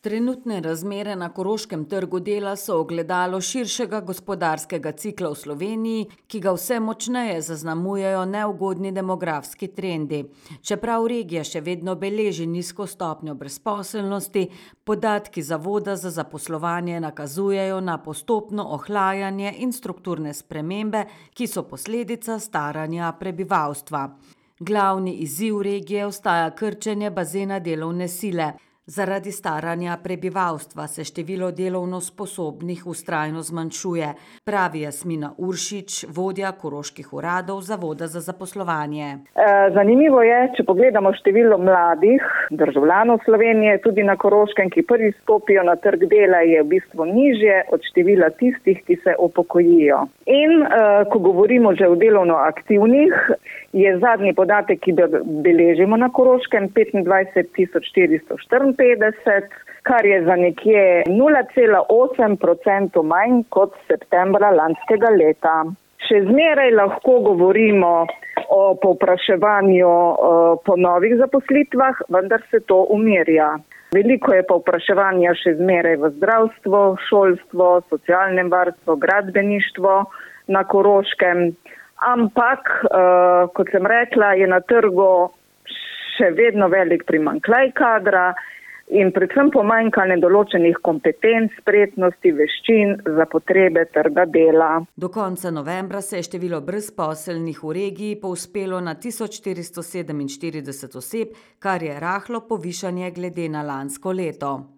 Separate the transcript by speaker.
Speaker 1: Trenutne razmere na koroškem trgu dela so ogledalo širšega gospodarskega cikla v Sloveniji, ki ga vse močneje zaznamujejo neugodni demografski trendi. Čeprav regija še vedno beleži nizko stopnjo brezposelnosti, podatki Zavoda za zaposlovanje nakazujejo na postopno ohlajanje in strukturne spremembe, ki so posledica staranja prebivalstva. Glavni izziv regije ostaja krčenje bazena delovne sile. Zaradi staranja prebivalstva se število delovno sposobnih vztrajno zmanjšuje, pravi Jasmina Uršič, vodja koroških uradov Zavoda za zaposlovanje.
Speaker 2: Zanimivo je, če pogledamo število mladih državljanov Slovenije, tudi na Koroškem, ki prvi stopijo na trg dela, je v bistvu nižje od števila tistih, ki se upokojijo. In ko govorimo že o delovno aktivnih, je zadnji podatek, ki beležimo na Koroškem, 25.454, kar je za nekje 0,8% manj kot septembra lanskega leta. Še zmeraj lahko govorimo o povpraševanju po novih zaposlitvah, vendar se to umirja. Veliko je povpraševanja še zmeraj v zdravstvo, šolstvo, socialnem varstvu, gradbeništvo na Koroškem. Ampak, kot sem rekla, je na trgu še vedno velik primanjkljaj kadra in predvsem pomanjkanje določenih kompetenc, spretnosti, veščin za potrebe trga dela.
Speaker 1: Do konca novembra se je število brezposelnih v regiji povzpelo na 1447 oseb, kar je rahlo povišanje glede na lansko leto.